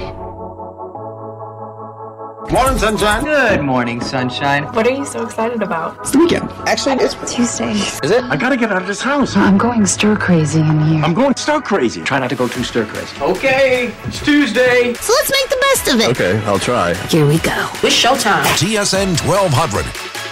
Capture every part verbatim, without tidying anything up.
Morning, sunshine. Good morning, sunshine. What are you so excited about? It's the weekend. Actually, it's Tuesday. Is it? I gotta get out of this house. I'm going stir crazy in here. I'm going stir crazy. Try not to go too stir crazy. Okay, it's Tuesday. So let's make the best of it. Okay, I'll try. Here we go. It's showtime. T S N twelve hundred.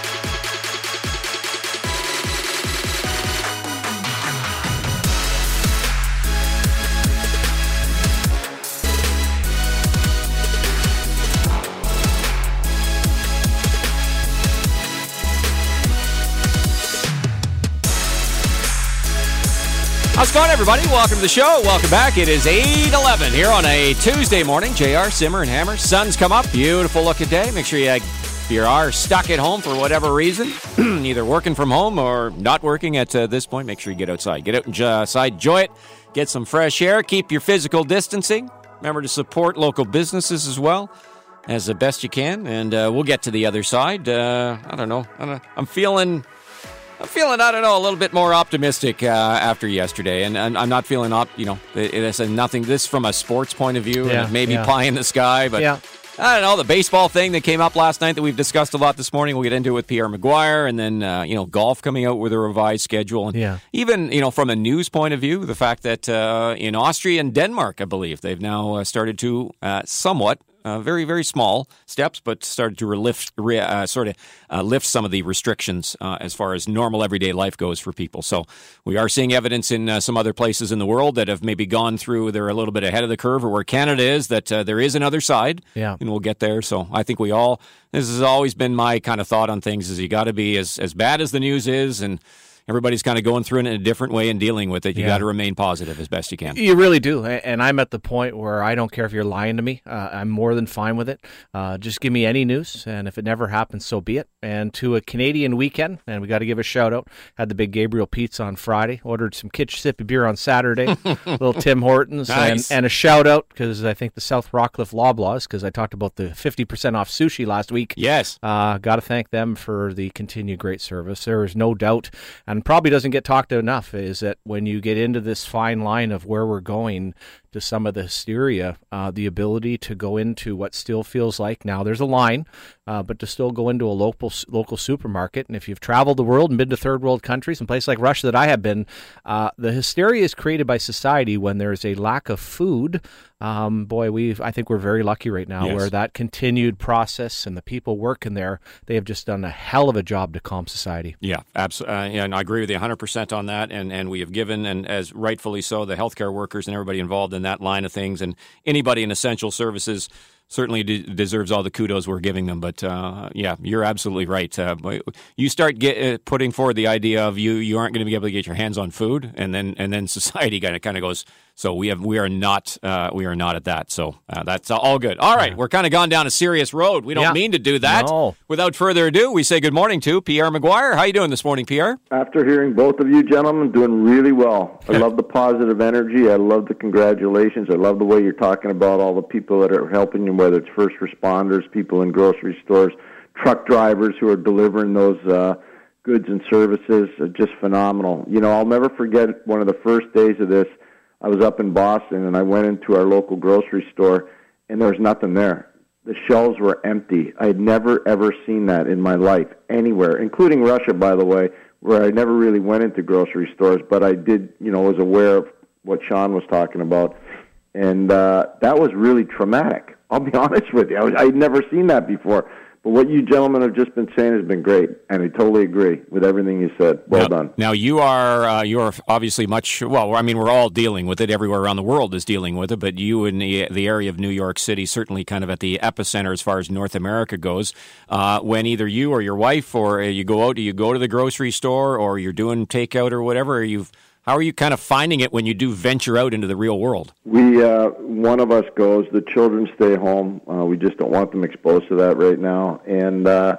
How's it going, everybody? Welcome to the show. Welcome back. It is eight eleven here on a Tuesday morning. J R, Simmer, and Hammer. Sun's come up. Beautiful looking day. Make sure you, if you are stuck at home for whatever reason, either working from home or not working at uh, this point, make sure you get outside. Get outside, enjoy it, get some fresh air, keep your physical distancing. Remember to support local businesses as well as the best you can. And uh, we'll get to the other side. Uh, I don't know. I don't know. I'm feeling... I'm feeling, I don't know, a little bit more optimistic uh, after yesterday, and, and I'm not feeling, op- you know, it, it's a nothing, this from a sports point of view, yeah, and maybe yeah. pie in the sky, but yeah. I don't know, the baseball thing that came up last night that we've discussed a lot this morning, we'll get into it with Pierre McGuire, and then, uh, you know, golf coming out with a revised schedule, and yeah. even, you know, from a news point of view, the fact that uh, in Austria and Denmark, I believe, they've now uh, started to uh, somewhat, Uh, very, very small steps, but started to relift, re, uh, sort of uh, lift some of the restrictions uh, as far as normal everyday life goes for people. So we are seeing evidence in uh, some other places in the world that have maybe gone through, they're a little bit ahead of the curve, or where Canada is, that uh, there is another side, yeah. and we'll get there. So I think we all, this has always been my kind of thought on things, is you got to be, as, as bad as the news is, and everybody's kind of going through it in a different way and dealing with it. You yeah. got to remain positive as best you can. You really do. And I'm at the point where I don't care if you're lying to me. Uh, I'm more than fine with it. Uh, just give me any news. And if it never happens, so be it. And to a Canadian weekend, and we got to give a shout out. Had the big Gabriel Pizza on Friday. Ordered some Kitsch Sippy beer on Saturday. Little Tim Hortons. Nice. And, and a shout out, because I think the South Rockcliffe Loblaws, because I talked about the fifty percent off sushi last week. Yes. Uh, got to thank them for the continued great service. There is no doubt, and probably doesn't get talked enough, is that when you get into this fine line of where we're going to some of the hysteria, uh, the ability to go into what still feels like, now there's a line, uh, but to still go into a local local supermarket. And if you've traveled the world and been to third world countries and places like Russia that I have been, uh, the hysteria is created by society when there's a lack of food. Um, boy, we I think we're very lucky right now, yes. where that continued process and the people working there, they have just done a hell of a job to calm society. Yeah, absolutely. Uh, yeah, and I agree with you one hundred percent on that. And, and we have given, and as rightfully so, the healthcare workers and everybody involved in that line of things, and anybody in essential services certainly de- deserves all the kudos we're giving them. But uh, yeah, you're absolutely right. Uh, you start get, uh, putting forward the idea of you you aren't going to be able to get your hands on food, and then and then society kind of kind of goes. So we have we are not uh, we are not at that. So uh, that's all good. All right, yeah. We're kind of gone down a serious road. We don't yeah. mean to do that. No. Without further ado, we say good morning to Pierre McGuire. How you doing this morning, Pierre? After hearing both of you gentlemen, doing really well. I love the positive energy. I love the congratulations. I love the way you're talking about all the people that are helping you, whether it's first responders, people in grocery stores, truck drivers who are delivering those uh, goods and services. Are just phenomenal. You know, I'll never forget one of the first days of this. I was up in Boston, and I went into our local grocery store, and there was nothing there. The shelves were empty. I had never, ever seen that in my life anywhere, including Russia, by the way, where I never really went into grocery stores, but I did, you know, was aware of what Sean was talking about, and uh, that was really traumatic. I'll be honest with you. I was, I'd never seen that before. But what you gentlemen have just been saying has been great, and I totally agree with everything you said. Well now, done. Now, you are uh, you are obviously much, well, I mean, we're all dealing with it. Everywhere around the world is dealing with it, but you in the, the area of New York City, certainly kind of at the epicenter as far as North America goes. Uh, when either you or your wife or you go out, do you go to the grocery store or you're doing takeout or whatever, or you've How are you kind of finding it when you do venture out into the real world? We, uh, one of us goes. The children stay home. Uh, we just don't want them exposed to that right now. And uh,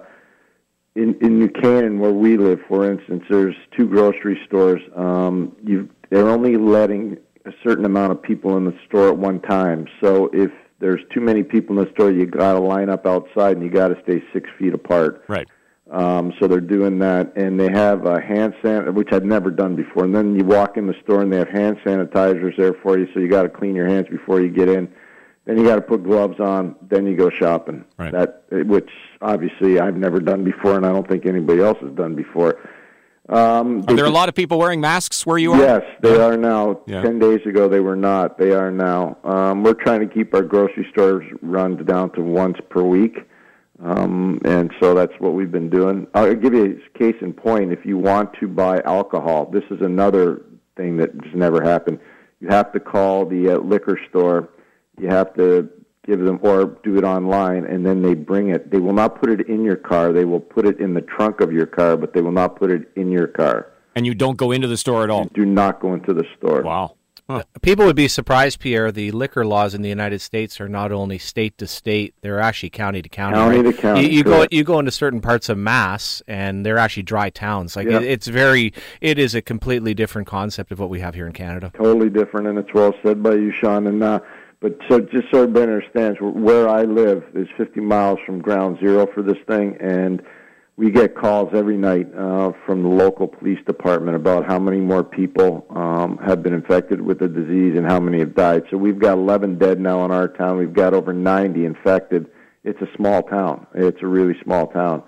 in, in New Canaan, where we live, for instance, there's two grocery stores. Um, you, they're only letting a certain amount of people in the store at one time. So if there's too many people in the store, you got to line up outside, and you got to stay six feet apart. Right. Um, so they're doing that, and they have a hand san, which I'd never done before. And then you walk in the store, and they have hand sanitizers there for you, so you got to clean your hands before you get in. then you got to put gloves on, then you go shopping. Right. That, which obviously I've never done before, and I don't think anybody else has done before. Um, Are there a lot of people wearing masks where you are? Yes, they yeah. are now. Yeah. Ten days ago, they were not. They are now. Um, we're trying to keep our grocery stores run down to once per week, um, and so that's what we've been doing. I'll give you a case in point. If you want to buy alcohol, this is another thing that just never happened. You have to call the uh, liquor store. You have to give them, or do it online, and then they bring it. They will not put it in your car. They will put it in the trunk of your car, but they will not put it in your car. And you don't go into the store at all? You do not go into the store. Wow. Huh. People would be surprised, Pierre. The liquor laws in the United States are not only state to state; they're actually county to county. County right? to county. You, you go, you go into certain parts of Mass, and they're actually dry towns. Like yeah. it, it's very, it is a completely different concept of what we have here in Canada. Totally different, and it's well said by you, Sean. And uh, but so just so everybody understands, where I live is fifty miles from ground zero for this thing, and we get calls every night uh, from the local police department about how many more people um, have been infected with the disease and how many have died. So we've got eleven dead now in our town. We've got over ninety infected. It's a small town. It's a really small town.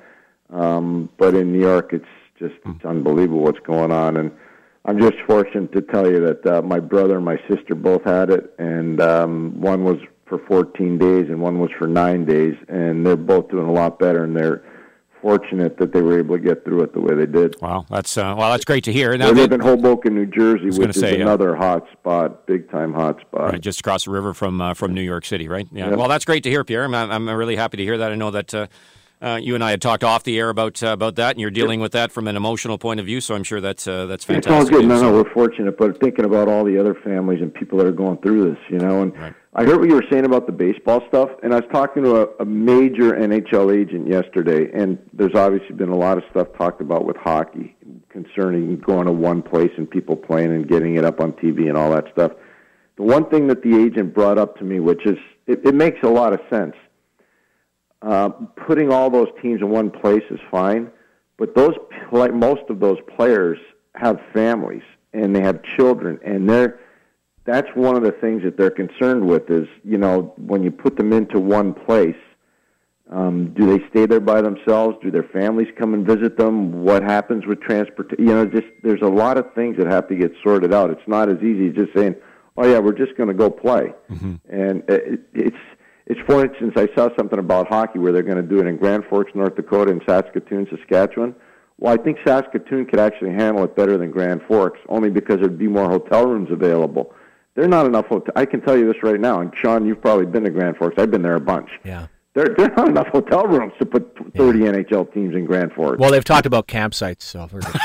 Um, but in New York, it's just it's unbelievable what's going on. And I'm just fortunate to tell you that uh, my brother and my sister both had it, and um, one was for fourteen days and one was for nine days, and they're both doing a lot better, and they're fortunate that they were able to get through it the way they did. Wow, that's uh, well, that's great to hear. Now, they live in Hoboken, New Jersey, which say, is another yeah. hot spot, big-time hot spot. Right, just across the river from uh, from New York City, right? Yeah. Yep. Well, that's great to hear, Pierre. I'm, I'm really happy to hear that. I know that uh, uh, you and I had talked off the air about uh, about that, and you're dealing yep. with that from an emotional point of view, so I'm sure that's uh, that's fantastic. It's all good. No, so. no, we're fortunate, but thinking about all the other families and people that are going through this, you know, and right. I heard what you were saying about the baseball stuff, and I was talking to a, a major N H L agent yesterday, and there's obviously been a lot of stuff talked about with hockey concerning going to one place and people playing and getting it up on T V and all that stuff. The one thing that the agent brought up to me, which is, it, it makes a lot of sense. Uh, putting all those teams in one place is fine, but those play, most of those players have families, and they have children, and they're that's one of the things that they're concerned with is, you know, when you put them into one place, um, do they stay there by themselves? Do their families come and visit them? What happens with transport? You know, just there's a lot of things that have to get sorted out. It's not as easy as just saying, oh, yeah, we're just going to go play. Mm-hmm. And it, it's, it's, for instance, I saw something about hockey where they're going to do it in Grand Forks, North Dakota, and Saskatoon, Saskatchewan. Well, I think Saskatoon could actually handle it better than Grand Forks, only because there'd be more hotel rooms available. There are not enough hotel. I can tell you this right now, and Sean, you've probably been to Grand Forks. I've been there a bunch. Yeah. There, there are not enough hotel rooms to put thirty yeah. N H L teams in Grand Forks. Well, they've talked about campsites, so we're good.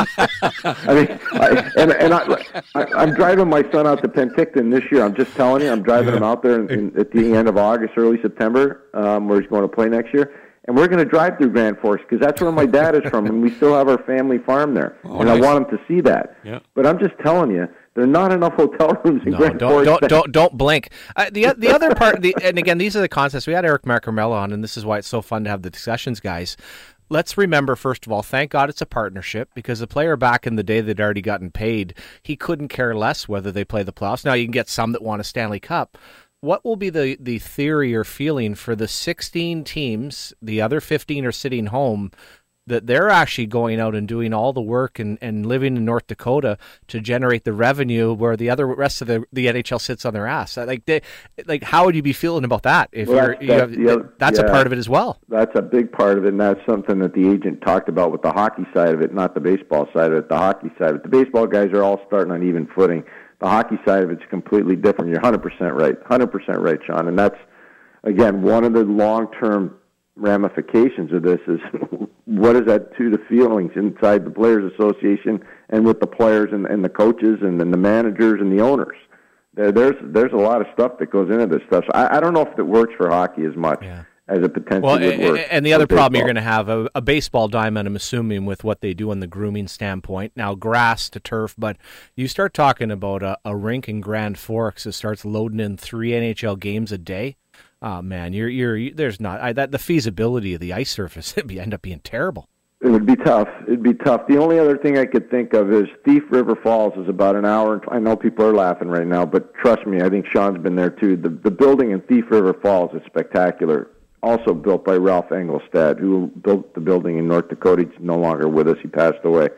I mean, I, and, and I, I, I'm driving my son out to Penticton this year. I'm just telling you, I'm driving yeah. him out there in, in, at the end of August, early September, um, where he's going to play next year. And we're going to drive through Grand Forks because that's where my dad is from, and we still have our family farm there. Oh, and nice. I want him to see that. Yeah. But I'm just telling you, there are not enough hotel rooms in no, Grand don't, Forks. Don't, don't, don't blink. Uh, the the other part, the, and again, these are the concepts. We had Eric Marcarmella on, and this is why it's so fun to have the discussions, guys. Let's remember, first of all, thank God it's a partnership, because the player back in the day that had already gotten paid, he couldn't care less whether they play the playoffs. Now, you can get some that want a Stanley Cup. What will be the, the theory or feeling for the sixteen teams, the other fifteen are sitting home, that they're actually going out and doing all the work and, and living in North Dakota to generate the revenue where the other rest of the, the N H L sits on their ass? Like, they, like, how would you be feeling about that? If well, you're, that's, you have, that's, other, that's yeah, a part of it as well. That's a big part of it, and that's something that the agent talked about with the hockey side of it, not the baseball side of it, the hockey side of it. The baseball guys are all starting on even footing. The hockey side of it's completely different. You're one hundred percent right. one hundred percent right, Sean. And that's, again, one of the long-term ramifications of this is what does that do to feelings inside the Players Association and with the players and, and the coaches and, and the managers and the owners. There, there's there's a lot of stuff that goes into this stuff. So I, I don't know if it works for hockey as much. Yeah. As a potential well, would work. And the other problem you're going to have, a, a baseball diamond, I'm assuming, with what they do on the grooming standpoint. Now, grass to turf, but you start talking about a, a rink in Grand Forks that starts loading in three N H L games a day. Oh, man, you're you're you, there's not I, that the feasibility of the ice surface would be end up being terrible. It would be tough. It'd be tough. The only other thing I could think of is Thief River Falls is about an hour. And I know people are laughing right now, but trust me, I think Sean's been there too. The the building in Thief River Falls is spectacular. Also built by Ralph Engelstad, who built the building in North Dakota. He's no longer with us. He passed away.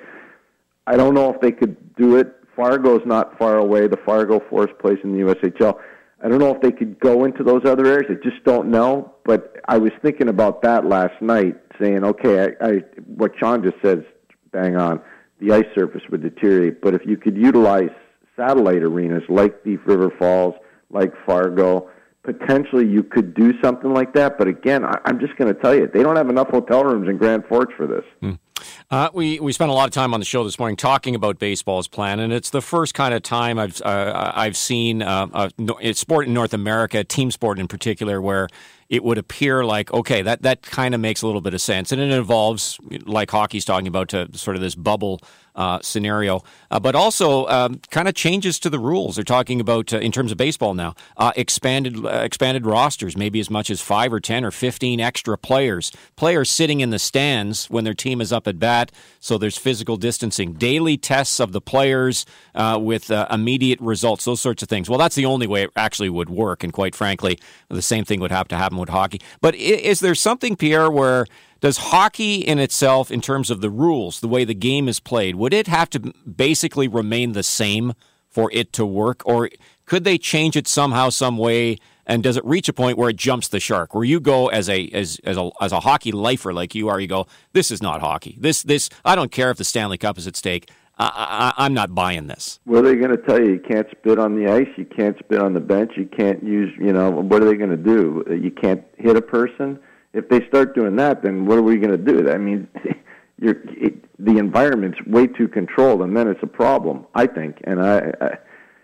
I don't know if they could do it. Fargo's not far away. The Fargo Forest place in the U S H L. I don't know if they could go into those other areas. I just don't know. But I was thinking about that last night, saying, okay, I, I what Sean just said is bang on. The ice surface would deteriorate. But if you could utilize satellite arenas like Thief River Falls, like Fargo, potentially you could do something like that. But again, I, I'm just going to tell you, they don't have enough hotel rooms in Grand Forks for this. Mm. Uh, we we spent a lot of time on the show this morning talking about baseball's plan, and it's the first kind of time I've uh, I've seen uh, uh, it's sport in North America, team sport in particular, where it would appear like, okay, that, that kind of makes a little bit of sense. And it involves, like hockey's talking about, to sort of this bubble uh, scenario, uh, but also um, kind of changes to the rules. They're talking about, uh, in terms of baseball now, uh, expanded uh, expanded rosters, maybe as much as five or ten or fifteen extra players. Players sitting in the stands when their team is up at bat, so there's physical distancing. Daily tests of the players uh, with uh, immediate results, those sorts of things. Well, that's the only way it actually would work, and quite frankly, the same thing would have to happen with hockey. But is there something, Pierre, where does hockey in itself, in terms of the rules, the way the game is played, would it have to basically remain the same for it to work? Or could they change it somehow, some way, and does it reach a point where it jumps the shark, where you go as a as as a as a hockey lifer like you are, you go, this is not hockey. This this I don't care if the Stanley Cup is at stake. I, I, I'm not buying this. What are they going to tell you? You can't spit on the ice. You can't spit on the bench. You can't use, you know, what are they going to do? You can't hit a person. If they start doing that, then what are we going to do? I mean, you're, it, the environment's way too controlled, and then it's a problem, I think. And, I, I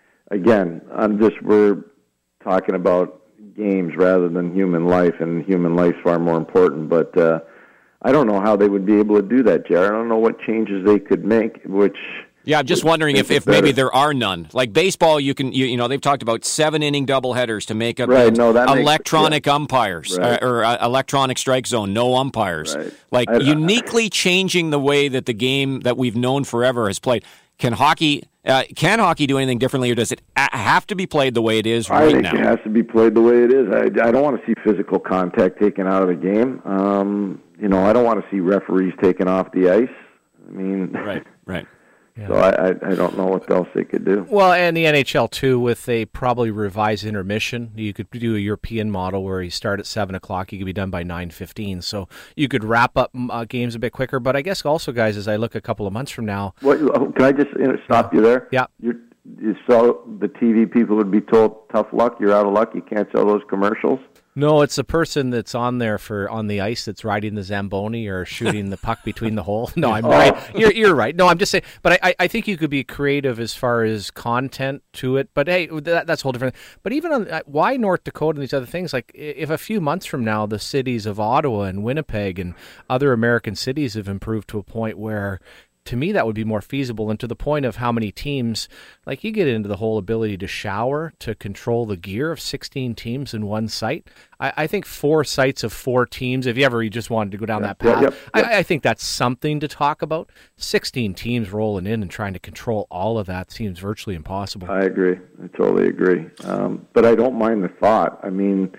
again, I'm just, we're talking about games rather than human life, and human life's far more important. But uh, I don't know how they would be able to do that, Jared. I don't know what changes they could make, which... Yeah, I'm just wondering if, if maybe there are none. Like baseball, you can, you, you know, they've talked about seven-inning doubleheaders to make up right, no, that electronic makes, yeah. umpires right. uh, or uh, electronic strike zone, no umpires. Right. Like I, uniquely I, changing the way that the game that we've known forever has played. Can hockey uh, can hockey do anything differently, or does it have to be played the way it is right I think now? It has to be played the way it is. I, I don't want to see physical contact taken out of the game. Um, you know, I don't want to see referees taken off the ice. I mean, right, right. Yeah. So I, I I don't know what else they could do. Well, and the N H L too, with a probably revised intermission, you could do a European model where you start at seven o'clock, you could be done by nine fifteen, so you could wrap up uh, games a bit quicker. But I guess also, guys, as I look a couple of months from now, what can I just you know, stop you there? Yeah. You're, you so the T V people would be told, "Tough luck, you're out of luck. You can't sell those commercials." No, it's the person that's on there for on the ice that's riding the Zamboni or shooting the puck between the hole. No, I'm oh. right. You're you're right. No, I'm just saying. But I, I think you could be creative as far as content to it. But hey, that, that's a whole different. But even on why North Dakota and these other things, like if a few months from now the cities of Ottawa and Winnipeg and other American cities have improved to a point where, to me, that would be more feasible, and to the point of how many teams, like you get into the whole ability to shower, to control the gear of sixteen teams in one site. I, I think four sites of four teams, if you ever you just wanted to go down yeah, that path, yeah, yeah, yeah. I, I think that's something to talk about. sixteen teams rolling in and trying to control all of that seems virtually impossible. I agree. I totally agree. Um, but I don't mind the thought. I mean,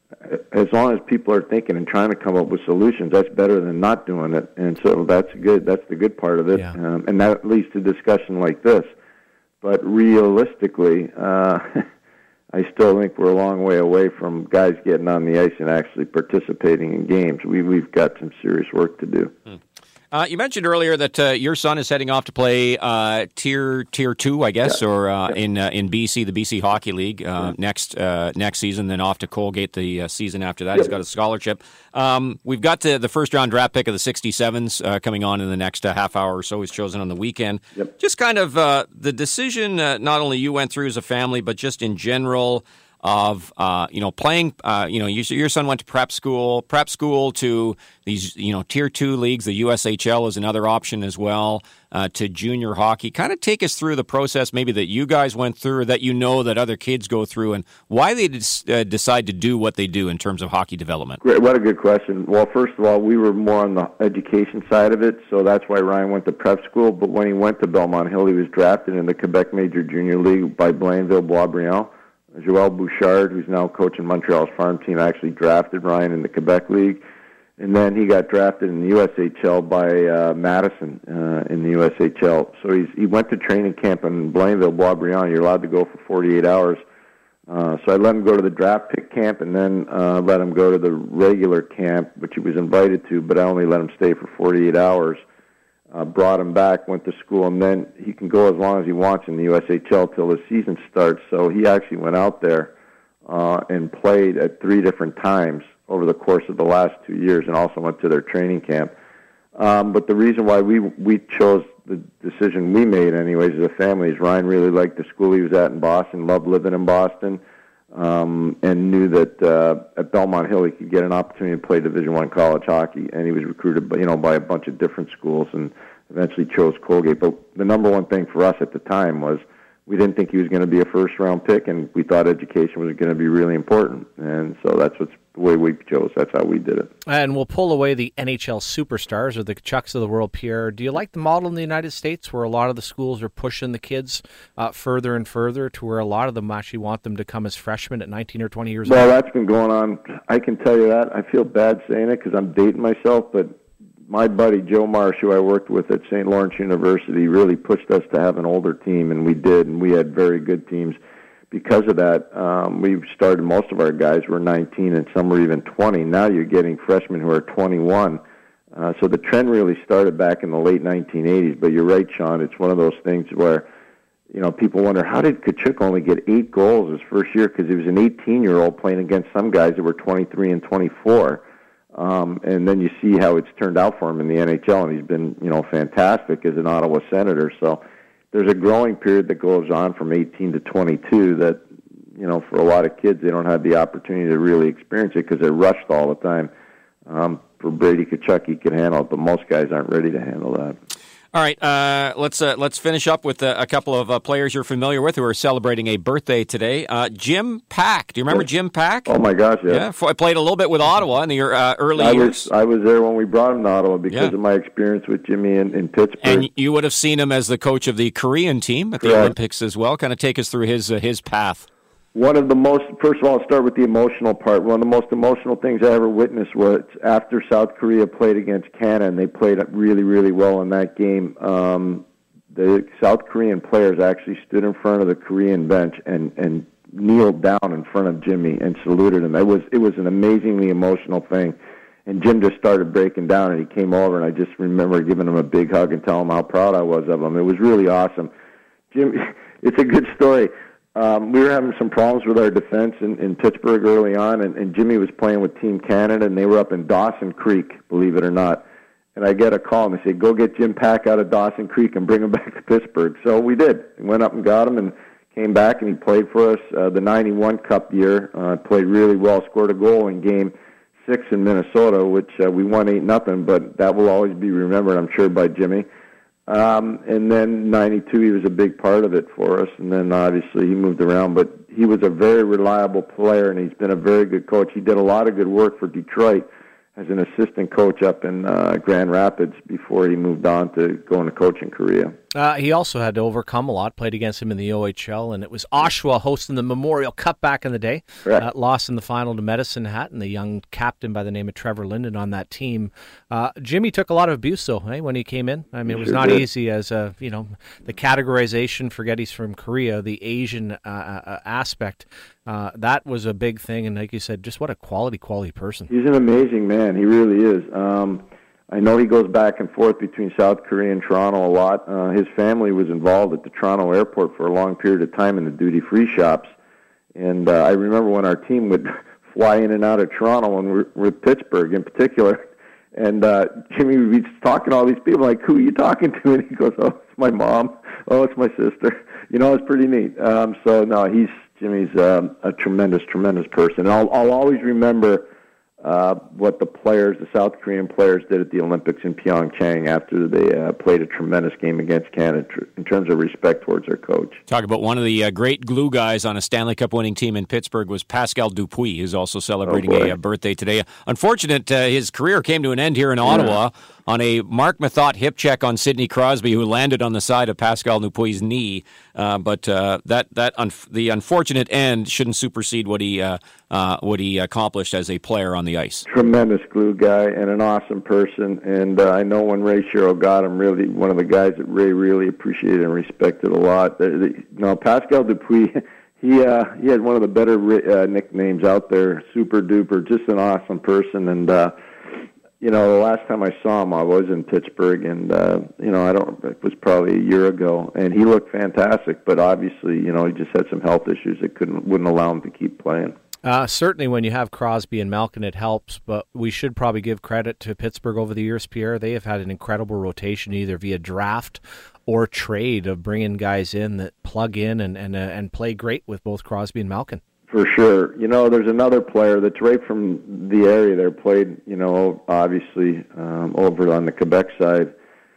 as long as people are thinking and trying to come up with solutions, that's better than not doing it. And so that's good. That's the good part of it. Yeah. Um, and that leads to discussion like this. But realistically, uh, I still think we're a long way away from guys getting on the ice and actually participating in games. We, we've got some serious work to do. Hmm. Uh, you mentioned earlier that uh, your son is heading off to play uh, tier tier two, I guess, yeah. or uh, yeah. in uh, in B C, the B C Hockey League uh, yeah. next uh, next season. Then off to Colgate the uh, season after that. Yeah. He's got a scholarship. Um, we've got to the first round draft pick of the sixty-sevens uh, coming on in the next uh, half hour or so. He's chosen on the weekend. Yep. Just kind of uh, the decision. Uh, not only you went through as a family, but just in general. of, uh, you know, playing, uh, you know, you, your son went to prep school, prep school to these, you know, tier two leagues. The U S H L is another option as well, uh, to junior hockey. Kind of take us through the process maybe that you guys went through, or that you know that other kids go through, and why they des- uh, decide to do what they do in terms of hockey development. Great. What a good question. Well, first of all, we were more on the education side of it, so that's why Ryan went to prep school. But when he went to Belmont Hill, he was drafted in the Quebec Major Junior League by Blainville Boisbriand. Joël Bouchard, who's now coaching Montreal's farm team, actually drafted Ryan in the Quebec League. And then he got drafted in the U S H L by uh, Madison uh, in the U S H L. So he's, he went to training camp in Blainville Boisbriand. You're allowed to go for forty-eight hours. Uh, so I let him go to the draft pick camp, and then uh, let him go to the regular camp, which he was invited to, but I only let him stay for forty-eight hours. Uh, brought him back, went to school, and then he can go as long as he wants in the U S H L till the season starts. So he actually went out there uh, and played at three different times over the course of the last two years, and also went to their training camp. Um, but the reason why we we chose the decision we made, anyways, as a family, is Ryan really liked the school he was at in Boston, loved living in Boston, um, and knew that uh, at Belmont Hill he could get an opportunity to play Division One college hockey. And he was recruited, by, you know, by a bunch of different schools, and eventually chose Colgate. But the number one thing for us at the time was we didn't think he was going to be a first-round pick, and we thought education was going to be really important. And so that's what's the way we chose. That's how we did it. And we'll pull away the N H L superstars or the Chucks of the world, Pierre. Do you like the model in the United States where a lot of the schools are pushing the kids uh, further and further to where a lot of them actually want them to come as freshmen at nineteen or twenty years well, old? Well, that's been going on. I can tell you that. I feel bad saying it because I'm dating myself, but my buddy Joe Marsh, who I worked with at Saint Lawrence University, really pushed us to have an older team, and we did, and we had very good teams. Because of that, um, we've started, most of our guys were nineteen, and some were even twenty. Now you're getting freshmen who are twenty-one. Uh, so the trend really started back in the late nineteen eighties. But you're right, Sean, it's one of those things where, you know, people wonder, how did Tkachuk only get eight goals his first year? Because he was an eighteen-year-old playing against some guys that were twenty-three and twenty-four. Um, and then you see how it's turned out for him in the N H L, and he's been, you know, fantastic as an Ottawa Senator. So there's a growing period that goes on from eighteen to twenty-two that, you know, for a lot of kids, they don't have the opportunity to really experience it because they're rushed all the time. Um, for Brady Tkachuk, he can handle it, but most guys aren't ready to handle that. All right, uh, let's uh, let's finish up with uh, a couple of uh, players you're familiar with who are celebrating a birthday today. Uh, Jim Pack. Do you remember Jim Pack? Oh my gosh, yeah. Yeah, I played a little bit with Ottawa in the uh, early I years. Was, I was there when we brought him to Ottawa because yeah. of my experience with Jimmy in, in Pittsburgh. And you would have seen him as the coach of the Korean team at the Correct. Olympics as well. Kind of take us through his uh, his path. One of the most, first of all, I'll start with the emotional part. One of the most emotional things I ever witnessed was after South Korea played against Canada, and they played really, really well in that game. Um, the South Korean players actually stood in front of the Korean bench and, and kneeled down in front of Jimmy and saluted him. It was, it was an amazingly emotional thing. And Jim just started breaking down, and he came over, and I just remember giving him a big hug and telling him how proud I was of him. It was really awesome. Jim, it's a good story. Um, we were having some problems with our defense in, in Pittsburgh early on, and, and Jimmy was playing with Team Canada, and they were up in Dawson Creek, believe it or not. And I get a call, and they say, go get Jim Pack out of Dawson Creek and bring him back to Pittsburgh. So we did. We went up and got him and came back, and he played for us uh, the ninety-one Cup year. Uh, played really well, scored a goal in Game six in Minnesota, which uh, we won eight nothing, but that will always be remembered, I'm sure, by Jimmy. Um, and then ninety-two, he was a big part of it for us. And then obviously he moved around, but he was a very reliable player, and he's been a very good coach. He did a lot of good work for Detroit as an assistant coach up in uh, Grand Rapids before he moved on to going to coach in Korea. Uh, he also had to overcome a lot, played against him in the O H L, and it was Oshawa hosting the Memorial Cup back in the day. Uh, lost in the final to Medicine Hat, and the young captain by the name of Trevor Linden on that team. Uh, Jimmy took a lot of abuse, though, eh, when he came in. I mean, it was sure not did. easy as, a, you know, the categorization, forget he's from Korea, the Asian uh, uh, aspect. Uh, that was a big thing, and like you said, just what a quality, quality person. He's an amazing man. He really is. Um, I know he goes back and forth between South Korea and Toronto a lot. Uh, his family was involved at the Toronto airport for a long period of time in the duty-free shops. And uh, I remember when our team would fly in and out of Toronto, and we're, we're Pittsburgh in particular. And uh, Jimmy would be talking to all these people, like, who are you talking to? And he goes, oh, it's my mom. Oh, it's my sister. You know, it's pretty neat. Um, so, no, he's Jimmy's um, a tremendous, tremendous person. And I'll, I'll always remember uh, what the players, the South Korean players, did at the Olympics in Pyeongchang after they uh, played a tremendous game against Canada in terms of respect towards their coach. Talk about one of the uh, great glue guys on a Stanley Cup winning team in Pittsburgh was Pascal Dupuis, who's also celebrating oh a, a birthday today. Unfortunate, uh, his career came to an end here in Ottawa yeah. on a Mark Mathot hip check on Sidney Crosby, who landed on the side of Pascal Dupuis' knee. Uh, but uh, that that un- the unfortunate end shouldn't supersede what he uh, uh, what he accomplished as a player on the ice. Tremendous glue guy and an awesome person. And uh, I know when Ray Sherrill got him, really one of the guys that Ray really appreciated and respected a lot. The, the, no, Pascal Dupuis, he uh, he had one of the better uh, nicknames out there. Super duper, just an awesome person. And uh, you know, the last time I saw him, I was in Pittsburgh, and uh, you know, I don't. It was probably a year ago, and he looked fantastic. But obviously, you know, he just had some health issues that couldn't wouldn't allow him to keep playing. Uh, certainly, when you have Crosby and Malkin, it helps. But we should probably give credit to Pittsburgh over the years, Pierre. They have had an incredible rotation, either via draft or trade, of bringing guys in that plug in and and uh, and play great with both Crosby and Malkin. For sure. You know, there's another player that's right from the area there, played, you know, obviously um, over on the Quebec side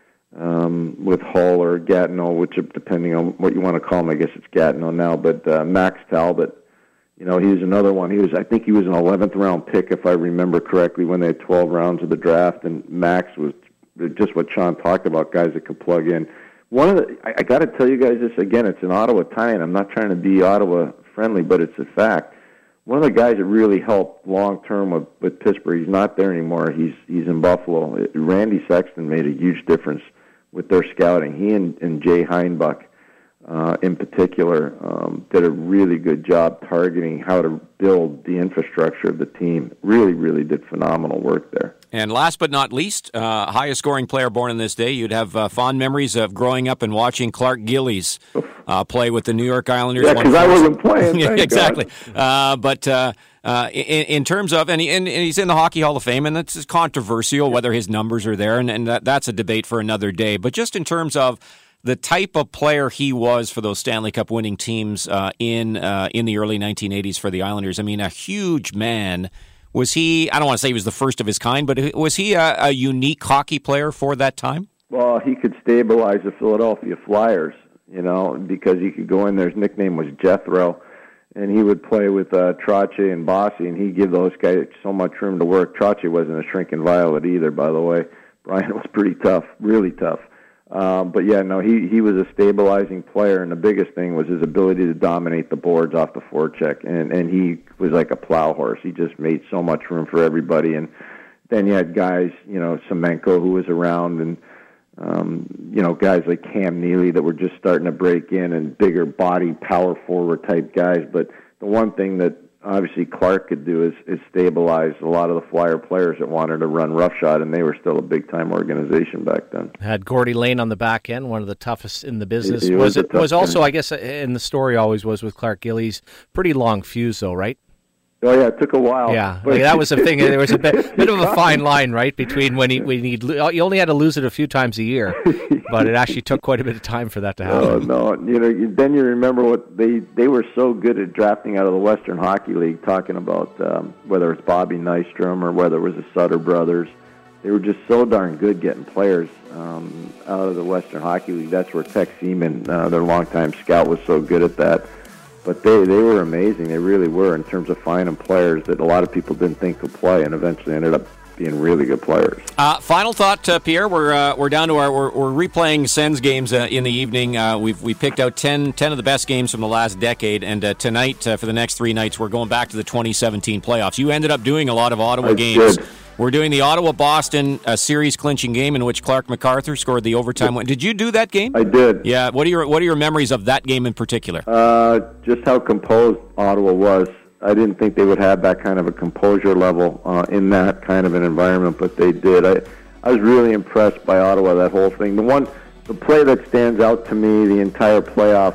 um, with Hull or Gatineau, which, depending on what you want to call him, I guess it's Gatineau now, but uh, Max Talbot, you know, he's another one. He was, I think he was an eleventh round pick, if I remember correctly, when they had twelve rounds of the draft, and Max was just what Sean talked about, guys that could plug in. One of the, I, I got to tell you guys this again, it's an Ottawa tie, and I'm not trying to be Ottawa friendly, but it's a fact. One of the guys that really helped long term with, with Pittsburgh, he's not there anymore. He's he's in Buffalo. It, Randy Sexton made a huge difference with their scouting. He and, and Jay Heinbuch, uh, in particular, um, did a really good job targeting how to build the infrastructure of the team. Really, really did phenomenal work there. And last but not least, uh, highest scoring player born in this day. You'd have uh, fond memories of growing up and watching Clark Gillies uh, play with the New York Islanders. Yeah, because I wasn't playing. yeah, exactly. Uh, but uh, uh, in, in terms of, and, he, and he's in the Hockey Hall of Fame, and it's controversial whether his numbers are there, and, and that, that's a debate for another day. But just in terms of the type of player he was for those Stanley Cup winning teams uh, in uh, in the early nineteen eighties for the Islanders, I mean, a huge man. Was he, I don't want to say he was the first of his kind, but was he a, a unique hockey player for that time? Well, he could stabilize the Philadelphia Flyers, you know, because he could go in there. His nickname was Jethro, and he would play with uh, Trottier and Bossy, and he'd give those guys so much room to work. Trottier wasn't a shrinking violet either, by the way. Brian was pretty tough, really tough. Um, but, yeah, no, he, he was a stabilizing player, and the biggest thing was his ability to dominate the boards off the forecheck. And, and he was like a plow horse. He just made so much room for everybody. And then you had guys, you know, Semenko, who was around, and, um, you know, guys like Cam Neely that were just starting to break in, and bigger body, power forward type guys. But the one thing that obviously Clark could do is, is stabilize a lot of the Flyer players that wanted to run roughshod, and they were still a big-time organization back then. Had Gordy Lane on the back end, one of the toughest in the business. He, he was was, it was also, guy. I guess, in the story always was with Clark Gillies, pretty long fuse though, right? Oh yeah, it took a while. Yeah, like that was the thing. There was a bit, bit of a fine line, right, between when he when he you only had to lose it a few times a year, but it actually took quite a bit of time for that to happen. Oh no, you know, you, then you remember what they they were so good at drafting out of the Western Hockey League. Talking about um, whether it's Bobby Nystrom or whether it was the Sutter brothers, they were just so darn good getting players um, out of the Western Hockey League. That's where Tex Seaman, uh, their longtime scout, was so good at that. But they, they were amazing. They really were, in terms of finding players that a lot of people didn't think could play, and eventually ended up being really good players. Uh, final thought, uh, Pierre. We're uh, we're down to our we're, we're replaying Sens games uh, in the evening. Uh, we've we picked out ten, ten of the best games from the last decade, and uh, tonight uh, for the next three nights we're going back to the twenty seventeen playoffs. You ended up doing a lot of Ottawa I games. did. We're doing the Ottawa-Boston uh, series clinching game in which Clark MacArthur scored the overtime win. Did you do that game? I did. Yeah. What are your What are your memories of that game in particular? Uh, just how composed Ottawa was. I didn't think they would have that kind of a composure level uh, in that kind of an environment, but they did. I I was really impressed by Ottawa, that whole thing. The one, the play that stands out to me the entire playoff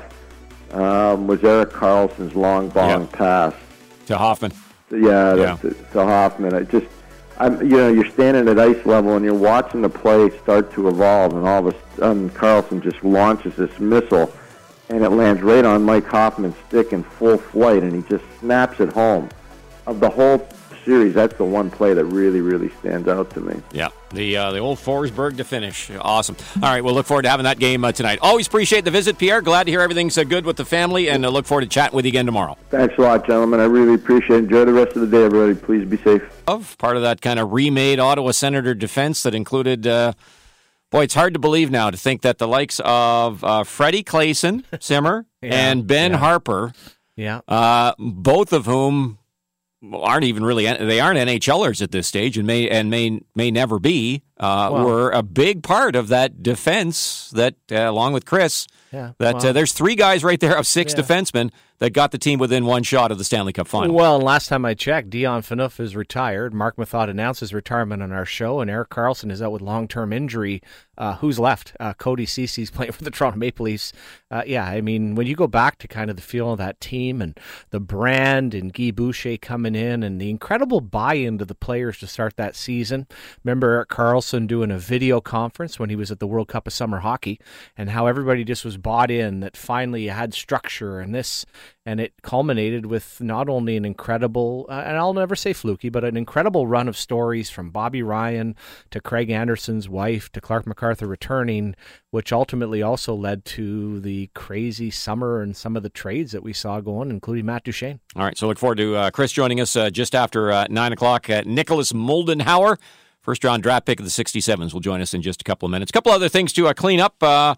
um, was Erik Karlsson's long bong Yep. pass. To Hoffman. Yeah, Yeah. To, to Hoffman. I just, I'm, you know, you're standing at ice level and you're watching the play start to evolve, and all of a sudden Karlsson just launches this missile, and it lands right on Mike Hoffman's stick in full flight, and he just snaps it home. Of the whole series, that's the one play that really, really stands out to me. Yeah, the uh, the old Forsberg to finish. Awesome. All right, we'll look forward to having that game uh, tonight. Always appreciate the visit, Pierre. Glad to hear everything's uh, good with the family, and uh, look forward to chatting with you again tomorrow. Thanks a lot, gentlemen. I really appreciate it. Enjoy the rest of the day, everybody. Please be safe. Of part of that kind of remade Ottawa Senator defense that included, uh, boy, it's hard to believe now to think that the likes of uh, Freddie Claesson, Simmer, yeah, and Ben yeah. Harper, Yeah. uh, both of whom aren't even really, they aren't NHLers at this stage and may and may may never be, uh, Well- were a big part of that defense that, uh, along with Chris, Yeah, that well- uh, there's three guys right there of six Yeah. defensemen that got the team within one shot of the Stanley Cup final. Well, and last time I checked, Dion Phaneuf is retired. Mark Mathod announced his retirement on our show, and Erik Karlsson is out with long-term injury. Uh, who's left? Uh, Cody Cece's playing for the Toronto Maple Leafs. Uh, yeah, I mean, when you go back to kind of the feel of that team and the brand and Guy Boucher coming in and the incredible buy-in to the players to start that season. Remember Erik Karlsson doing a video conference when he was at the World Cup of Summer Hockey and how everybody just was bought in, that finally you had structure and this, and it culminated with not only an incredible, uh, and I'll never say fluky, but an incredible run of stories from Bobby Ryan to Craig Anderson's wife to Clark MacArthur returning, which ultimately also led to the crazy summer and some of the trades that we saw going, including Matt Duchene. All right, so look forward to uh, Chris joining us uh, just after uh, nine o'clock. Uh, Nicholas Moldenhauer, first-round draft pick of the sixty-sevens, will join us in just a couple of minutes. A couple other things to uh, clean up. Uh,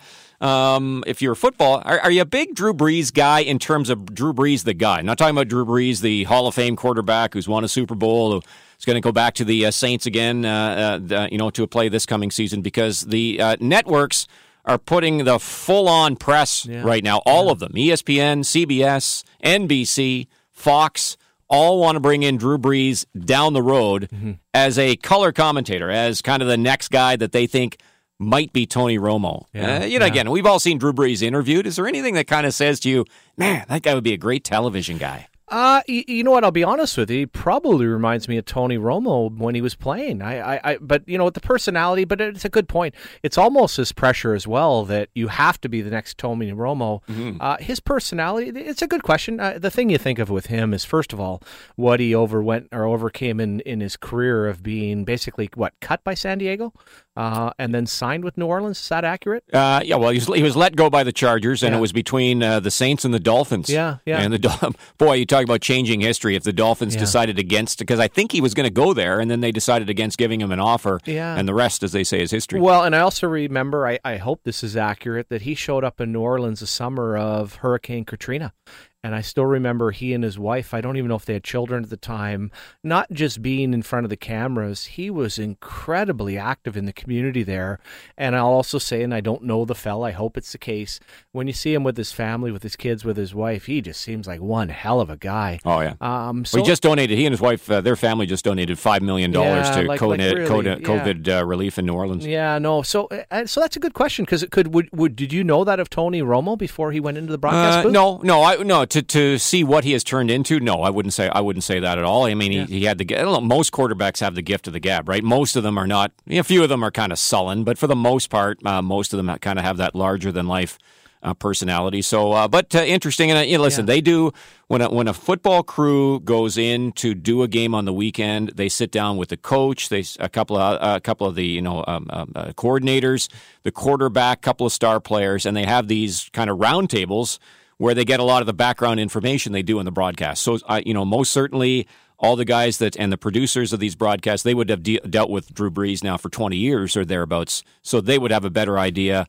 um, if you're a football, are, are you a big Drew Brees guy in terms of Drew Brees the guy? I'm not talking about Drew Brees, the Hall of Fame quarterback who's won a Super Bowl, who's going to go back to the uh, Saints again, uh, uh, you know, to play this coming season, because the uh, networks are putting the full-on press Yeah. right now, all yeah. of them, E S P N, C B S, N B C, Fox, all want to bring in Drew Brees down the road mm-hmm. as a color commentator, as kind of the next guy that they think might be Tony Romo. Yeah, uh, you know, yeah. again, we've all seen Drew Brees interviewed. Is there anything that kind of says to you, man, that guy would be a great television guy? Uh, you, you know what? I'll be honest with you. He probably reminds me of Tony Romo when he was playing. I, I, I, but you know, with the personality. But it's a good point. It's almost this pressure as well that you have to be the next Tony Romo. Mm-hmm. Uh, his personality. It's a good question. Uh, the thing you think of with him is, first of all, what he overwent or overcame in, in his career of being basically what cut by San Diego, uh, and then signed with New Orleans. Is that accurate? Uh, yeah. Well, he was, he was let go by the Chargers, and yeah. it was between uh, the Saints and the Dolphins. Yeah, yeah. And the boy, you talk about changing history. If the Dolphins yeah. decided against, because I think he was going to go there, and then they decided against giving him an offer. Yeah. And the rest, as they say, is history. Well, and I also remember, I, I hope this is accurate, that he showed up in New Orleans the summer of Hurricane Katrina. And I still remember he and his wife, I don't even know if they had children at the time, not just being in front of the cameras, he was incredibly active in the community there. And I'll also say, and I don't know the fella, I hope it's the case, when you see him with his family, with his kids, with his wife, he just seems like one hell of a guy. Oh, yeah. Um, so, well, he just donated, he and his wife, uh, their family just donated five million dollars yeah, to like, COVID, like really, COVID, yeah. COVID uh, relief in New Orleans. Yeah, no. So uh, so that's a good question, because it could, would, would, did you know that of Tony Romo before he went into the broadcast uh, booth? No, no, I, no. To to see what he has turned into, no, I wouldn't say I wouldn't say that at all. I mean, he, Yeah. he had the I don't know, most quarterbacks have the gift of the gab, right? Most of them are not. A few of them are kind of sullen, but for the most part, uh, most of them kind of have that larger than life uh, personality. So, uh, but uh, interesting. And uh, you know, listen, Yeah. they do when a, when a football crew goes in to do a game on the weekend. They sit down with the coach, they a couple of uh, a couple of the you know um, um, uh, coordinators, the quarterback, couple of star players, and they have these kind of roundtables where they get a lot of the background information they do in the broadcast. So, uh, you know, most certainly all the guys that and the producers of these broadcasts, they would have de- dealt with Drew Brees now for twenty years or thereabouts, so they would have a better idea.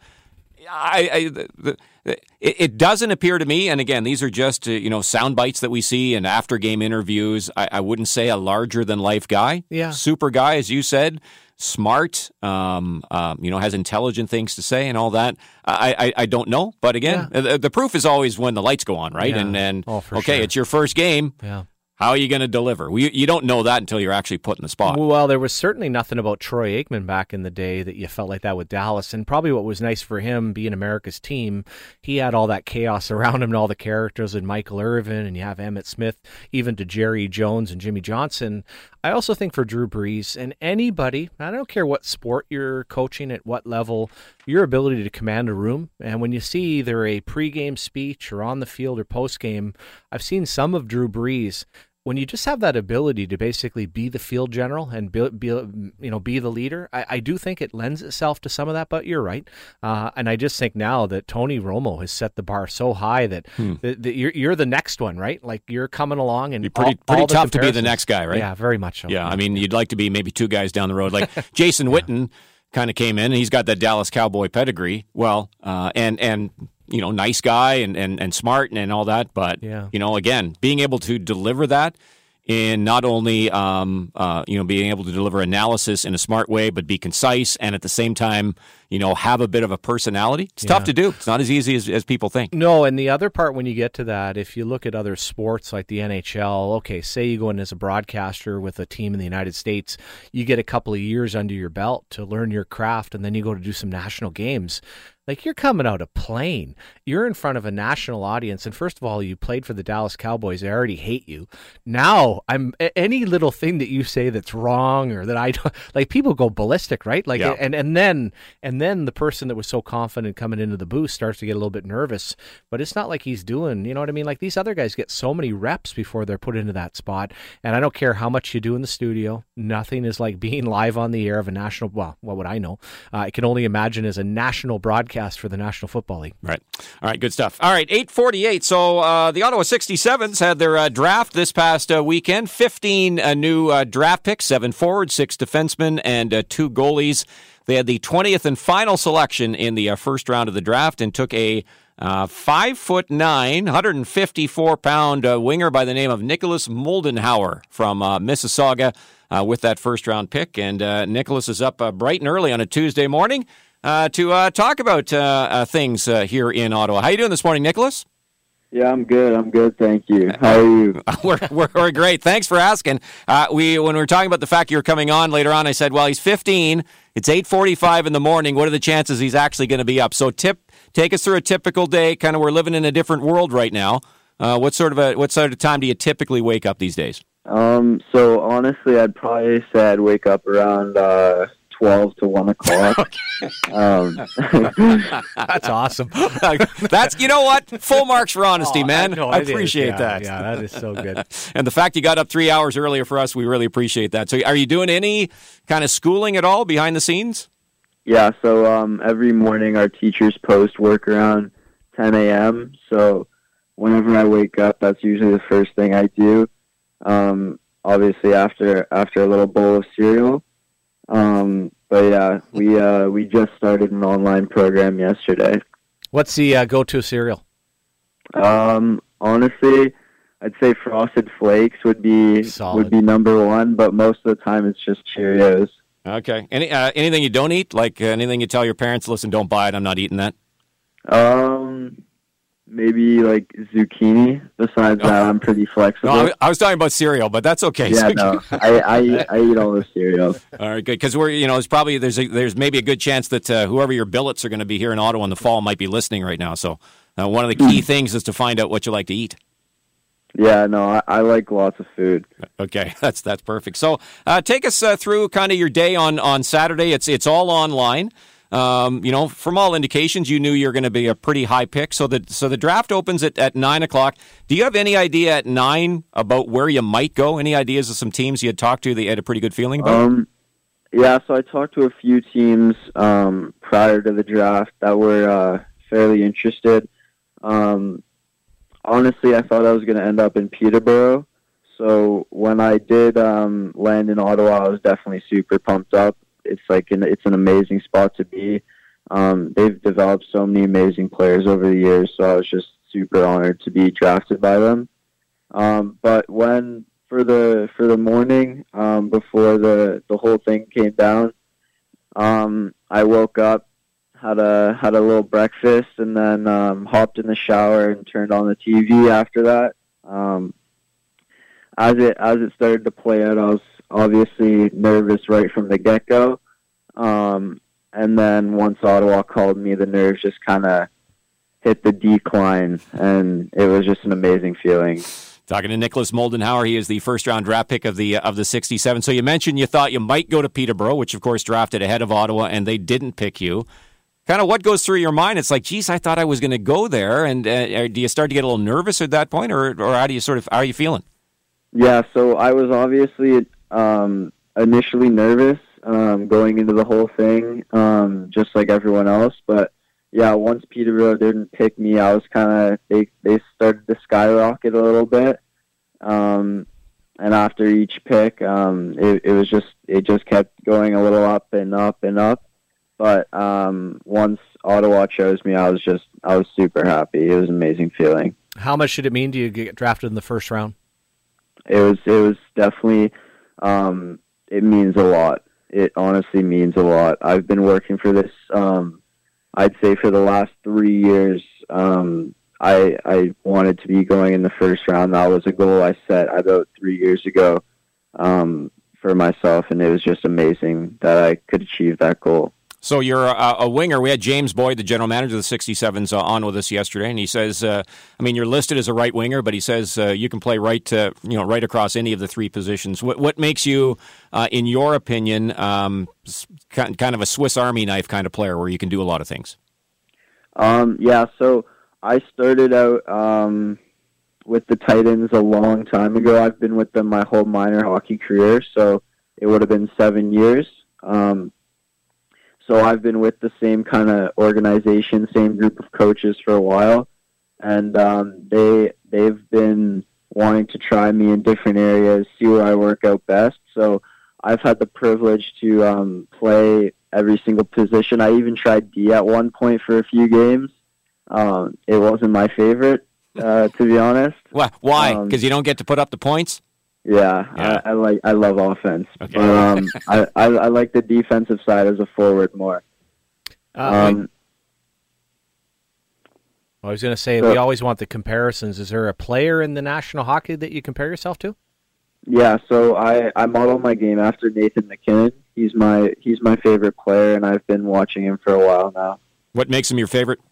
I, I the, the, it, it doesn't appear to me, and again, these are just uh, you know sound bites that we see and after game interviews. I, I wouldn't say a larger than life guy, Yeah. super guy, as you said. Smart, um, um, you know, has intelligent things to say and all that. I, I, I don't know, but again, Yeah. the, the proof is always when the lights go on, right? Yeah. And and Oh, for okay, sure. it's your first game. Yeah. How are you going to deliver? You, you don't know that until you're actually put in the spot. Well, there was certainly nothing about Troy Aikman back in the day that you felt like that with Dallas. And probably what was nice for him, being America's team, he had all that chaos around him and all the characters, and Michael Irvin, and you have Emmitt Smith, even to Jerry Jones and Jimmy Johnson. I also think for Drew Brees and anybody, I don't care what sport you're coaching, at what level, your ability to command a room. And when you see either a pregame speech or on the field or postgame, I've seen some of Drew Brees. When you just have that ability to basically be the field general and be, be you know, be the leader, I, I do think it lends itself to some of that, but you're right. Uh, and I just think now that Tony Romo has set the bar so high that, hmm. that, that you're, you're the next one, right? Like you're coming along and you're pretty, all, pretty all tough to be the next guy, right? Yeah, very much so. Yeah, I mean, you'd like to be maybe two guys down the road. Like Jason Witten kind of came in, and he's got that Dallas Cowboy pedigree. Well, uh, and, and, you know, nice guy and, and, and smart and, and all that. But, yeah. you know, again, being able to deliver that in not only, um, uh, you know, being able to deliver analysis in a smart way, but be concise and at the same time, you know, have a bit of a personality. It's yeah. tough to do. It's not as easy as, as people think. No, and the other part when you get to that, if you look at other sports like the N H L, okay, say you go in as a broadcaster with a team in the United States, you get a couple of years under your belt to learn your craft, and then you go to do some national games. Like, you're coming out of plane. You're in front of a national audience, and first of all, you played for the Dallas Cowboys. I already hate you. Now, I'm any little thing that you say that's wrong or that I don't, like, people go ballistic, right? Like, yeah. and and then and then the person that was so confident coming into the booth starts to get a little bit nervous. But it's not like he's doing, you know what I mean? Like, these other guys get so many reps before they're put into that spot, and I don't care how much you do in the studio. Nothing is like being live on the air of a national. Well, what would I know? Uh, I can only imagine as a national broadcast for the National Football League. Right. All right, good stuff. All right, eight forty-eight. So uh, the Ottawa sixty-sevens had their uh, draft this past uh, weekend. fifteen uh, new uh, draft picks, seven forwards, six defensemen, and uh, two goalies. They had the twentieth and final selection in the uh, first round of the draft and took a uh, five foot nine, one hundred fifty-four pound uh, winger by the name of Nicholas Moldenhauer from uh, Mississauga uh, with that first round pick. And uh, Nicholas is up uh, bright and early on a Tuesday morning Uh, to uh, talk about uh, uh, things uh, here in Ottawa. How are you doing this morning, Nicholas? Yeah, I'm good. I'm good, thank you. How are you? we're, we're, we're great. Thanks for asking. Uh, we when we were talking about the fact you're coming on later on, I said, well, he's fifteen. It's eight forty-five in the morning. What are the chances he's actually going to be up? So tip, take us through a typical day. Kind of, we're living in a different world right now. Uh, what sort of a what sort of time do you typically wake up these days? Um, so honestly, I'd probably say I'd wake up around uh, twelve to one o'clock. um, That's awesome. That's, you know what? Full marks for honesty, oh, man. I, I appreciate yeah, that. Yeah, that is so good. And the fact you got up three hours earlier for us, we really appreciate that. So are you doing any kind of schooling at all behind the scenes? Yeah, so um, every morning our teachers post work around ten a.m. So whenever I wake up, that's usually the first thing I do. Um, obviously after after a little bowl of cereal. Um, but yeah, we uh, we just started an online program yesterday. What's the uh, go-to cereal? Um, honestly, I'd say Frosted Flakes would be Solid. would be number one, but most of the time it's just Cheerios. Okay. Any uh, anything you don't eat? Like uh, anything you tell your parents, listen, don't buy it, I'm not eating that? Um, maybe like zucchini. Besides oh. that, I'm pretty flexible. No, I was talking about cereal, but that's okay. Yeah, no, I, I I eat all the cereal. All right, good. Because we're, you know, there's probably there's a, there's maybe a good chance that uh, whoever your billets are going to be here in Ottawa in the fall might be listening right now. So uh, one of the key things is to find out what you like to eat. Yeah, no, I, I like lots of food. Okay, that's that's perfect. So uh, take us uh, through kind of your day on, on Saturday. It's it's all online. Um, you know, from all indications, you knew you were going to be a pretty high pick. So the so the draft opens at, at nine o'clock. Do you have any idea at nine about where you might go? Any ideas of some teams you had talked to that you had a pretty good feeling about? Um, yeah, so I talked to a few teams um, prior to the draft that were uh, fairly interested. Um, honestly, I thought I was going to end up in Peterborough. So when I did um, land in Ottawa, I was definitely super pumped up. It's like an, it's an amazing spot to be. Um, they've developed so many amazing players over the years, so I was just super honored to be drafted by them. Um, but when for the for the morning um, before the, the whole thing came down, um, I woke up, had a had a little breakfast, and then um, hopped in the shower and turned on the T V after that. Um, as it as it started to play out, I was obviously nervous right from the get go. Um, and then once Ottawa called me, the nerves just kind of hit the decline, and it was just an amazing feeling. Talking to Nicholas Moldenhauer, he is the first-round draft pick of the of the sixty-seven. So you mentioned you thought you might go to Peterborough, which of course drafted ahead of Ottawa, and they didn't pick you. Kind of what goes through your mind? It's like, geez, I thought I was going to go there, and uh, do you start to get a little nervous at that point, or or how do you sort of how are you feeling? Yeah, so I was obviously um, initially nervous um, going into the whole thing, um, just like everyone else, but. Yeah, once Peterborough didn't pick me, I was kind of, they, they started to skyrocket a little bit. Um, and after each pick, um, it, it was just, it just kept going a little up and up and up. But um, once Ottawa chose me, I was just, I was super happy. It was an amazing feeling. How much did it mean to you get drafted in the first round? It was, it was definitely, um, it means a lot. It honestly means a lot. I've been working for this, um, I'd say for the last three years, um, I I wanted to be going in the first round. That was a goal I set about three years ago um, for myself, and it was just amazing that I could achieve that goal. So you're a, a winger. We had James Boyd, the general manager of the sixty-sevens, uh, on with us yesterday, and he says, uh, I mean, you're listed as a right winger, but he says uh, you can play right, to, you know, right across any of the three positions. What what makes you, uh, in your opinion, um, kind of a Swiss Army knife kind of player where you can do a lot of things? Um, yeah, so I started out um, with the Titans a long time ago. I've been with them my whole minor hockey career, so it would have been seven years. Um, So I've been with the same kind of organization, same group of coaches for a while, and um, they they've been wanting to try me in different areas, see where I work out best. So I've had the privilege to um, play every single position. I even tried D at one point for a few games. Um, it wasn't my favorite, uh, to be honest. Why? Because um, you don't get to put up the points? Yeah, yeah. I, I like I love offense, okay. but um, I, I I like the defensive side as a forward more. Uh, um, I was going to say so, we always want the comparisons. Is there a player in the National Hockey that you compare yourself to? Yeah, so I, I model my game after Nathan MacKinnon. He's my he's my favorite player, and I've been watching him for a while now. What makes him your favorite?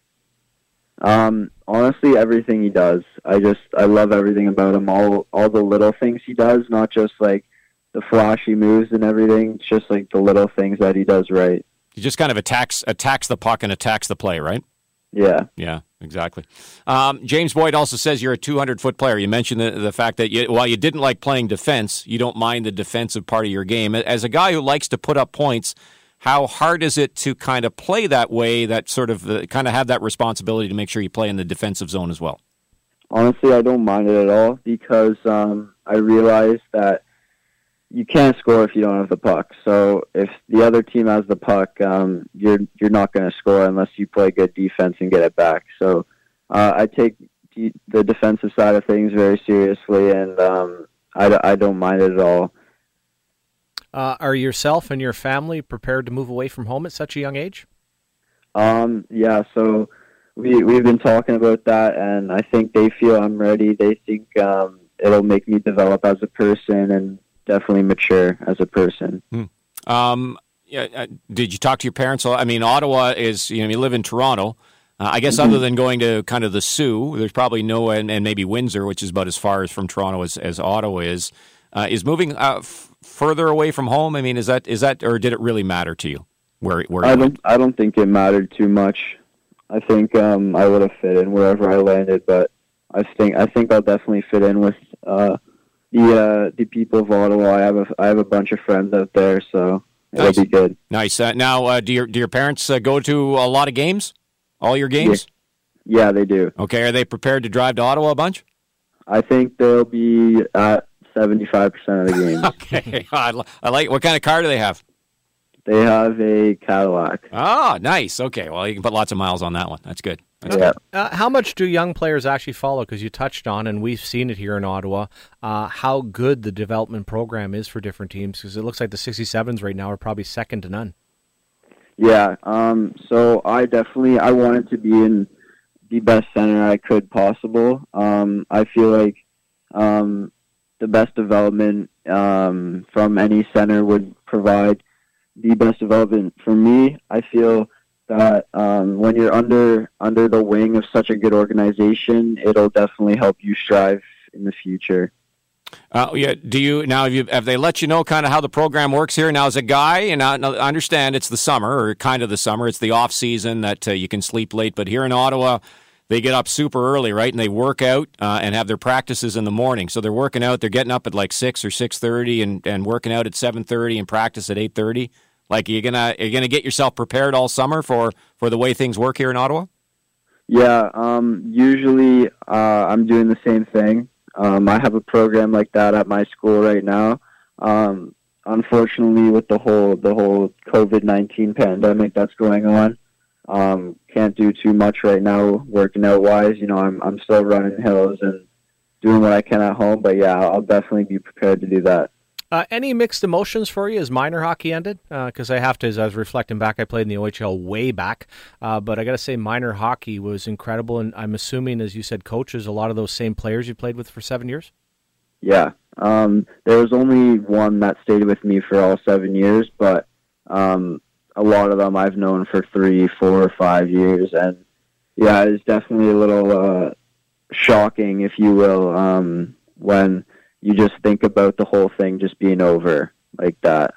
Um, honestly, everything he does. I just, I love everything about him. All, all the little things he does, not just like the flashy moves and everything. It's just like the little things that he does right. He just kind of attacks, attacks the puck and attacks the play, right? Yeah. Yeah, exactly. Um, James Boyd also says you're a two hundred foot player. You mentioned the, the fact that you, while you didn't like playing defense, you don't mind the defensive part of your game. As a guy who likes to put up points, how hard is it to kind of play that way, that sort of uh, kind of have that responsibility to make sure you play in the defensive zone as well? Honestly, I don't mind it at all because um, I realize that you can't score if you don't have the puck. So if the other team has the puck, um, you're you're not going to score unless you play good defense and get it back. So uh, I take the defensive side of things very seriously, and um, I, I don't mind it at all. Uh, are yourself and your family prepared to move away from home at such a young age? Um, yeah, so we, we've been talking about that, and I think they feel I'm ready. They think um, it'll make me develop as a person and definitely mature as a person. Hmm. Um, yeah, uh, did you talk to your parents? I mean, Ottawa is, you know, you live in Toronto. Uh, I guess mm-hmm. other than going to kind of the Sioux, there's probably no, and, and maybe Windsor, which is about as far as from Toronto as, as Ottawa is. Uh, is moving uh, f- further away from home? I mean, is that is that, or did it really matter to you? Where where I you don't went? I don't think it mattered too much. I think um, I would have fit in wherever I landed, but I think I think I'll definitely fit in with uh, the uh, the people of Ottawa. I have a I have a bunch of friends out there, so it'll nice. be good. Nice. Uh, now, uh, do your do your parents uh, go to a lot of games? All your games? Yeah. yeah, they do. Okay, are they prepared to drive to Ottawa a bunch? I think they'll be at seventy-five percent of the games. Okay, I like. What kind of car do they have? They have a Cadillac. Oh, nice. Okay, well, you can put lots of miles on that one. That's good. That's yeah. good. Uh, how much do young players actually follow? Because you touched on, and we've seen it here in Ottawa, uh, how good the development program is for different teams. Because it looks like the sixty-sevens right now are probably second to none. Yeah. Um. So I definitely I wanted to be in the best center I could possible. Um. I feel like, um. the best development um, from any center would provide the best development for me. I feel that um, when you're under under the wing of such a good organization, it'll definitely help you strive in the future. Uh, yeah. Do you now? Have, you, have they let you know kind of how the program works here? Now, as a guy, and I, I understand it's the summer or kind of the summer. It's the off season that uh, you can sleep late. But here in Ottawa, they get up super early, right? And they work out uh, and have their practices in the morning. So they're working out. They're getting up at like six or six thirty, and and working out at seven thirty, and practice at eight thirty. Like, are you gonna are you gonna get yourself prepared all summer for, for the way things work here in Ottawa? Yeah. Um, usually, uh, I'm doing the same thing. Um, I have a program like that at my school right now. Um, unfortunately, with the whole the whole COVID nineteen pandemic that's going on, um, can't do too much right now working out wise. You know, I'm I'm still running hills and doing what I can at home. But yeah, I'll definitely be prepared to do that. Uh, any mixed emotions for you as minor hockey ended? Because uh, I have to, as I was reflecting back, I played in the O H L way back. Uh, but I got to say, minor hockey was incredible. And I'm assuming, as you said, coaches, a lot of those same players you played with for seven years? Yeah. Um, there was only one that stayed with me for all seven years. But um, a lot of them I've known for three, four, or five years. And yeah, it's definitely a little uh, shocking, if you will, um, when you just think about the whole thing just being over like that.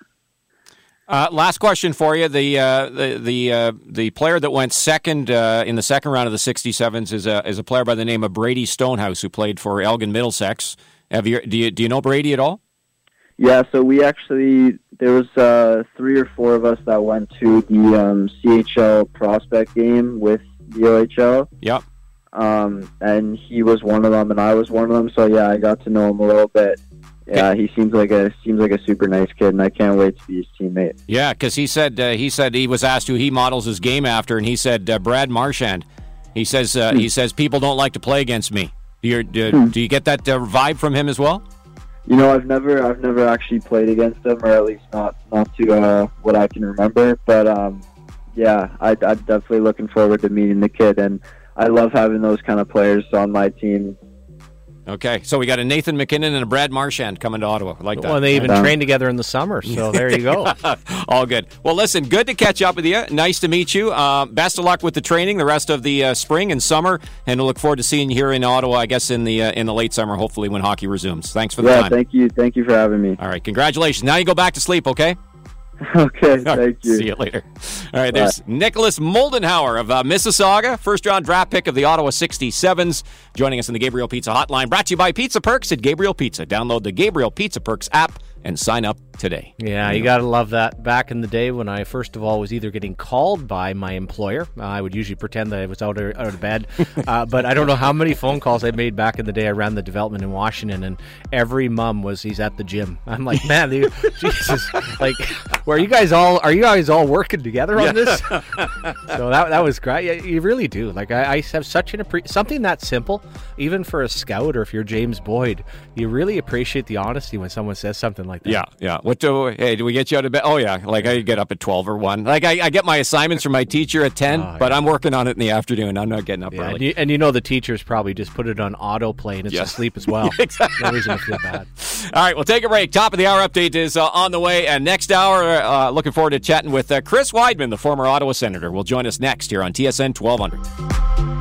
Uh, last question for you: the uh, the the uh, the player that went second uh, in the second round of the sixty-sevens is a is a player by the name of Brady Stonehouse, who played for Elgin Middlesex. Have you do you do you know Brady at all? Yeah, so we actually there was uh, three or four of us that went to the um, C H L prospect game with the O H L. Yep. Um, and he was one of them, and I was one of them. So yeah, I got to know him a little bit. Yeah, he seems like a seems like a super nice kid, and I can't wait to be his teammate. Yeah, because he said uh, he said he was asked who he models his game after, and he said uh, Brad Marchand. He says uh, hmm. he says people don't like to play against me. Do you do, hmm. do you get that uh, vibe from him as well? You know, I've never I've never actually played against him, or at least not not to uh, what I can remember. But um, yeah, I, I'm definitely looking forward to meeting the kid, and I love having those kind of players on my team. Okay, so we got a Nathan MacKinnon and a Brad Marchand coming to Ottawa. I like that. Well, they even trained together in the summer, so there you go. All good. Well, listen, good to catch up with you. Nice to meet you. Uh, best of luck with the training the rest of the uh, spring and summer, and I look forward to seeing you here in Ottawa, I guess, in the uh, in the late summer, hopefully when hockey resumes. Thanks for the yeah, time. thank you. Thank you for having me. All right, congratulations. Now you go back to sleep, okay? Okay, thank you. See you later. All right, there's Bye. Nicholas Moldenhauer of uh, Mississauga, first-round draft pick of the Ottawa sixty-sevens, joining us in the Gabriel Pizza Hotline, brought to you by Pizza Perks at Gabriel Pizza. Download the Gabriel Pizza Perks app and sign up today. Yeah, you got to love that. Back in the day when I first of all was either getting called by my employer, uh, I would usually pretend that I was out of, out of bed, uh, but I don't know how many phone calls I made back in the day. I ran the development in Washington, and every mom was, he's at the gym. I'm like, man, you, Jesus, like, were you guys all, are you guys all working together on this? So that that was great. Yeah, you really do. Like, I, I have such an appre- something that simple, even for a scout or if you're James Boyd, you really appreciate the honesty when someone says something like that. Yeah, yeah. What do, hey, do we get you out of bed? Oh, yeah. Like, I get up at twelve or one. Like, I, I get my assignments from my teacher at ten, oh, but yeah. I'm working on it in the afternoon. I'm not getting up yeah, early. And you, and you know the teachers probably just put it on autoplay and it's yes. asleep as well. Exactly. No reason to feel bad. All right, we'll take a break. Top of the hour update is uh, on the way. And next hour, uh, looking forward to chatting with uh, Chris Weidman, the former Ottawa Senator. Will join us next here on T S N twelve hundred.